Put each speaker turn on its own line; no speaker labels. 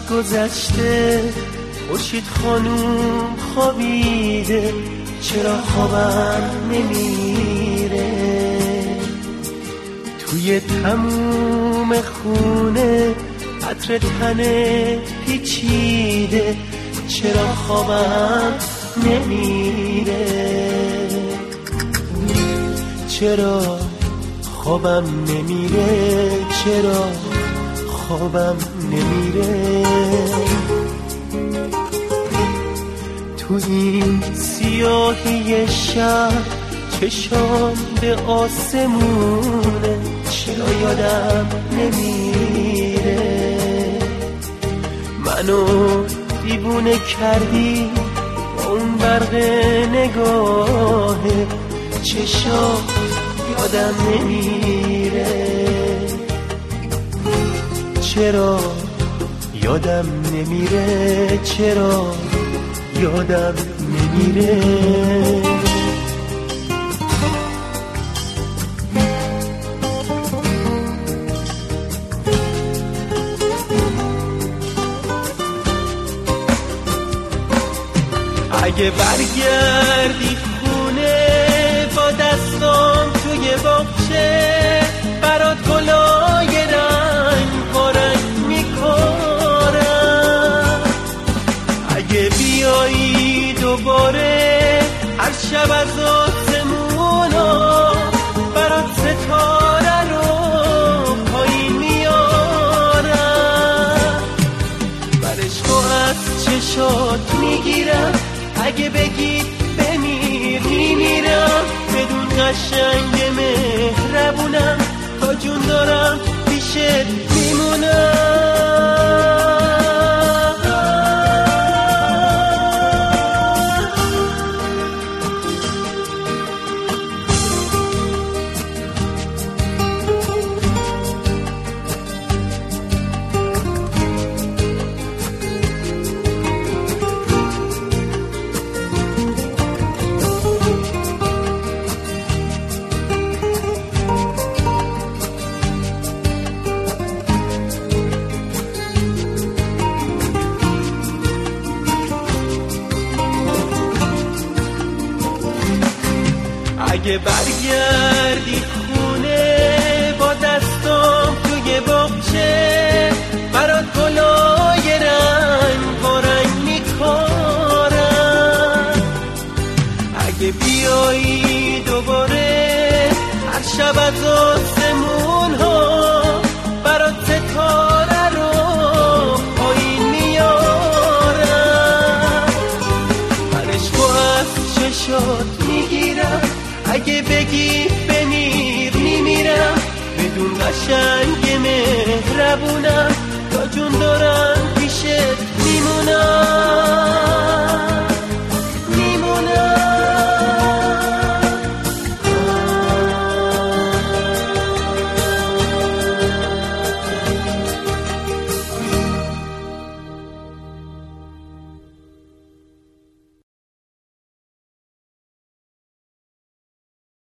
گذشته، خورشید خانوم خوابیده، چرا خوابم نمیره؟ توی تموم خونه عطر تنه پیچیده، چرا خوابم نمیره؟ چرا خوابم نمیره؟ چرا خوابم نمیره؟ تو این سیاهی شب چشام به آسمونه، چرا یادم نمیره؟ منو دیوونه کردی با اون برق نگاهه، چشام یادم نمیره؟ چرا یادم نمیره؟ چرا یادم نمیره؟ اگه برگردی خونه با دستام توی باغچه، برات گلای رنگ پارنگ میکارم. اگه بیایی دوباره هر شب از آسمونا، برات ستاره رو پایین میارم. برشکو از چشات میگیرم، اگه بگی بمیر میمیرم. بدون قشنگ مهربونم، تا جون دارم پیشت میمونم. اگه برگردی خونه با دستام توی باغچه، برات گلای رنگ پارنگ میکارم. اگه بیایی دوباره هر شب از آسمون ها، برات ستاره رو پایین میارم. برشکو از چشات میگیرم، اگه بگی بمیر میمیرم. بدون قشنگ مهربونم، تا جون